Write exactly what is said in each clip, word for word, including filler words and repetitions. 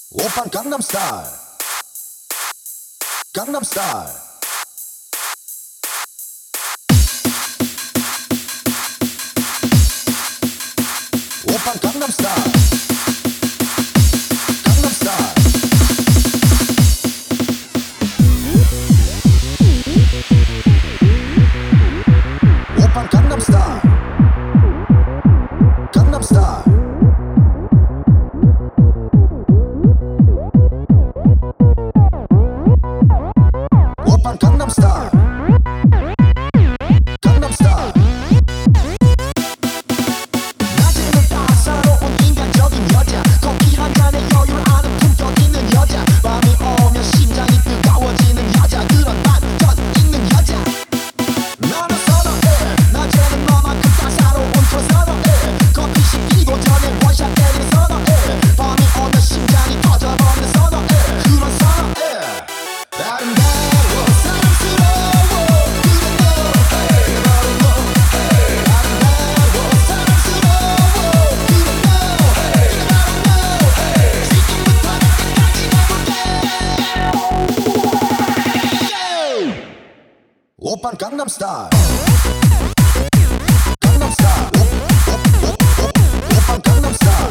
오빤 강남스타일 강남스타일 오빤 강남스타일 강남스타일 오빤 강남스타일 강남스타일 오빤 강남스타일 강남스타일 낮에는 따사로운 인간적인 여자 커피 한 잔에 여유를 아는 품격 있는 여자 밤이 오면 심장이 뜨거워지는 여자 그런 반전 있는 여자 나는 선호해 낮에는 너만큼 따사로운 그 선호해 커피 시키고 전에 원샷 때리는 선호해 밤이 오면 심장이 터져버리는 선호해 그런 선호해 아름다워 사랑스러워 그래 너 바로 너 아름다워 사랑스러워 그래 너 이게 바로 너 지금부터 내게까지 가볼게 오빤 강남스타일 강남스타일 오빤 강남스타일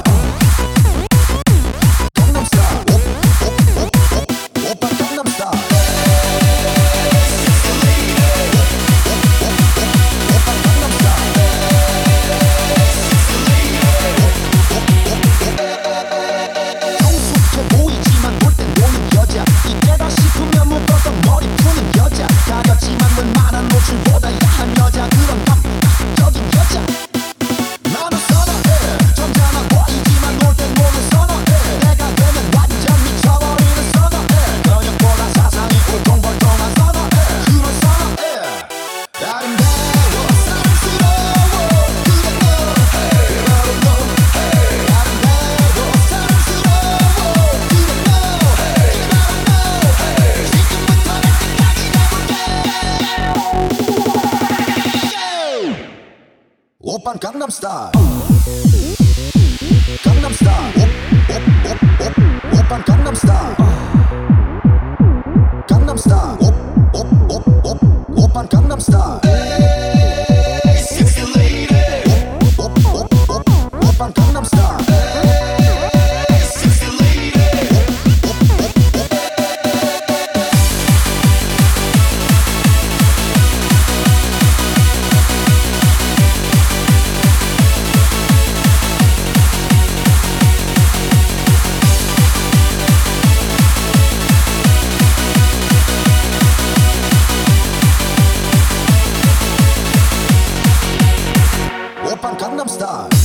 강남스타일 오빤 강남스타일 오빤 강남스타일 성숙해 보이지만 볼 땐 노는 여자 이때다 싶으면 묶었던 머리 푸는 여자 가렸지만 웬만한 노출보다 야한 여자 그런 감각적인 여자 나는 선호해 점잖아 보이지만 놀 땐 노는 선호해 내가 되면 완전 미쳐버리는 선호해 근육보다 사상이 울퉁불퉁한 선호해 그런 선호해 아름다워 사랑스러워 그래 너 바로 너 아름다워 사랑스러워 그래 너 이게 바로 너 지금부터 내게까지 가볼게 오빤 강남스타일 강남스타일 오빤 강남스타일 강남스타일 오빤 강남스타일 Sexy lady 오빤 강남스타일 Sexy lady 오빤 강남스타일